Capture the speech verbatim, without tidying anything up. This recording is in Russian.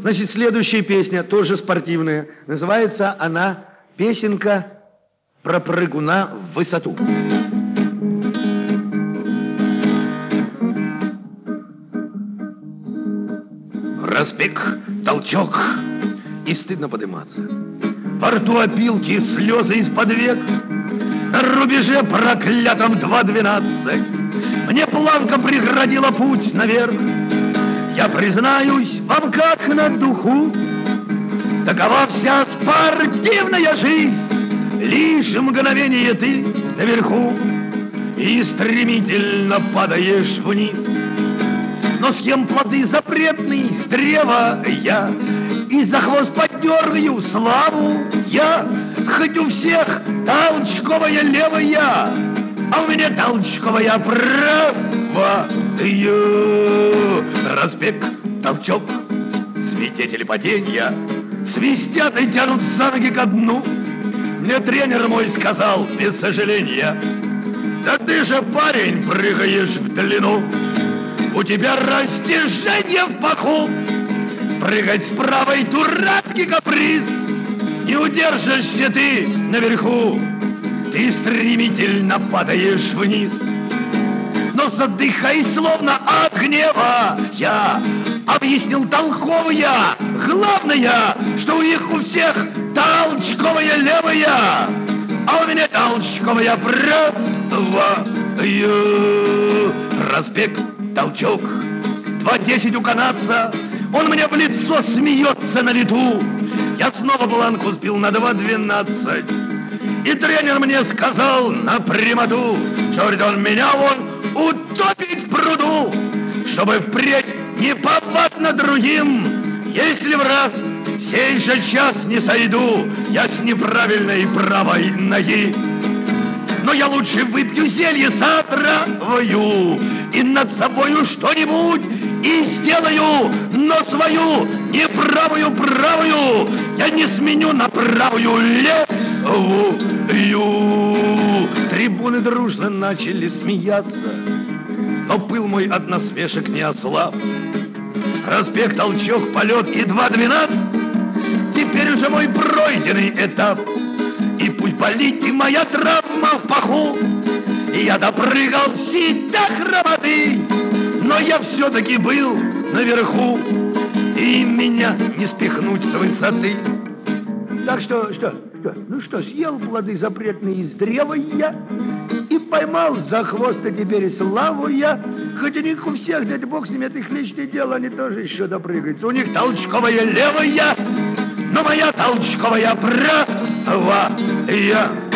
Значит, следующая песня, тоже спортивная. Называется она «Песенка про прыгуна в высоту». Разбег, толчок, и стыдно подниматься. Во рту опилки, слезы из-под век. На рубеже проклятом два двенадцать мне планка преградила путь наверх. Я признаюсь вам как на духу, такова вся спортивная жизнь. Лишь мгновение ты наверху и стремительно падаешь вниз. Но съем плоды запретный с древа я, и за хвост подергаю славу я. Хоть у всех толчковая левая, а у меня толчковая правая. Разбег, толчок, свидетели падения свистят и тянут за ноги ко дну. Мне тренер мой сказал без сожаления: да ты же, парень, прыгаешь в длину, у тебя растяжение в паху. Прыгать с правой дурацкий каприз, не удержишься ты наверху, ты стремительно падаешь вниз. Но задыхаясь словно от гнева, я объяснил толковая, главное, что у них у всех толчковая левая, а у меня толчковая правая. Разбег, толчок, два десять у канадца, он мне в лицо смеется на лету. Я снова планку сбил на два двенадцать, и тренер мне сказал напрямоту: черт, он меня вон утопить в пруду, чтобы впредь не повадно другим. Если в раз сей же час не сойду я с неправильной правой ноги, но я лучше выпью зелье с отравою и над собою что-нибудь и сделаю, но свою неправую правую я не сменю на правую левую. Трибуны дружно начали смеяться, но пыл мой от насмешек не ослаб. Разбег, толчок, полет и два двенадцать теперь уже мой пройденный этап. И пусть болит и моя травма в паху, и я допрыгался до хромоты, но я все-таки был наверху, и меня не спихнуть с высоты. Так что, что, что, ну что, съел плоды запретные из древа я и поймал за хвост, а теперь славу я. Хоть у них у всех, дядь бог с ними, это их личное дело, они тоже еще допрыгаются. У них толчковая левая, но моя толчковая правая.